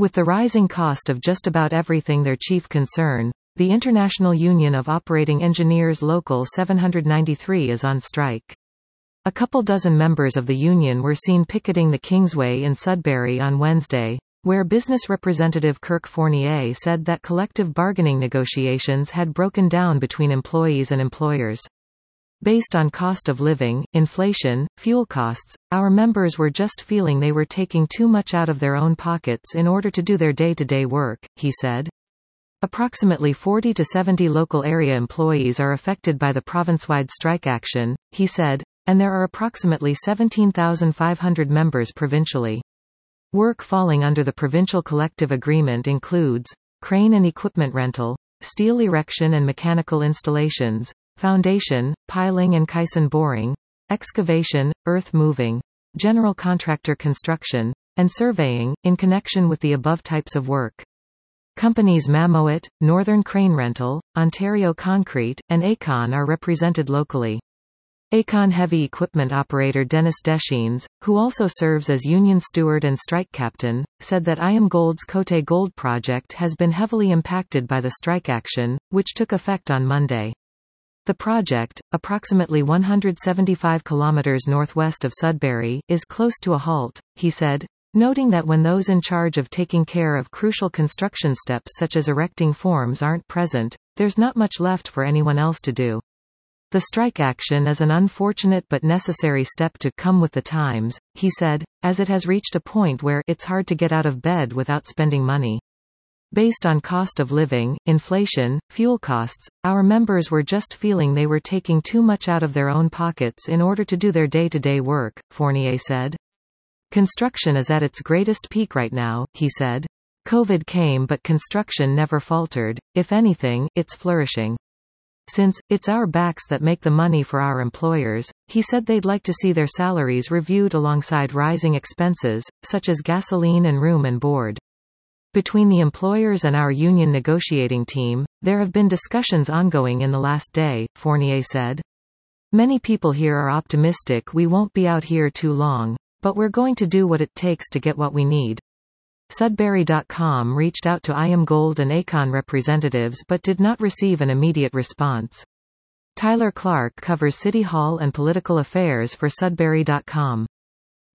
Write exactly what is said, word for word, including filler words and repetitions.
With the rising cost of just about everything their chief concern, the International Union of Operating Engineers Local seven ninety-three is on strike. A couple dozen members of the union were seen picketing the Kingsway in Sudbury on Wednesday, where business representative Kirk Fournier said that collective bargaining negotiations had broken down between employees and employers. Based on cost of living, inflation, fuel costs, our members were just feeling they were taking too much out of their own pockets in order to do their day-to-day work, he said. Approximately forty to seventy local area employees are affected by the province-wide strike action, he said, and there are approximately seventeen thousand five hundred members provincially. Work falling under the provincial collective agreement includes crane and equipment rental, steel erection and mechanical installations, foundation, piling and caisson boring, excavation, earth moving, general contractor construction, and surveying, in connection with the above types of work. Companies Mammoet, Northern Crane Rental, Ontario Concrete, and Aecon are represented locally. Aecon heavy equipment operator Dennis Deschines, who also serves as union steward and strike captain, said that IAMGOLD's Côté Gold project has been heavily impacted by the strike action, which took effect on Monday. The project, approximately one hundred seventy-five kilometers northwest of Sudbury, is close to a halt, he said, noting that when those in charge of taking care of crucial construction steps such as erecting forms aren't present, there's not much left for anyone else to do. The strike action is an unfortunate but necessary step to come with the times, he said, as it has reached a point where it's hard to get out of bed without spending money. Based on cost of living, inflation, fuel costs, our members were just feeling they were taking too much out of their own pockets in order to do their day-to-day work, Fournier said. Construction is at its greatest peak right now, he said. COVID came but construction never faltered, if anything, it's flourishing. Since it's our backs that make the money for our employers, he said they'd like to see their salaries reviewed alongside rising expenses, such as gasoline and room and board. Between the employers and our union negotiating team, there have been discussions ongoing in the last day, Fournier said. Many people here are optimistic we won't be out here too long, but we're going to do what it takes to get what we need. Sudbury dot com reached out to IAMGOLD and Aecon representatives but did not receive an immediate response. Tyler Clark covers City Hall and political affairs for Sudbury dot com.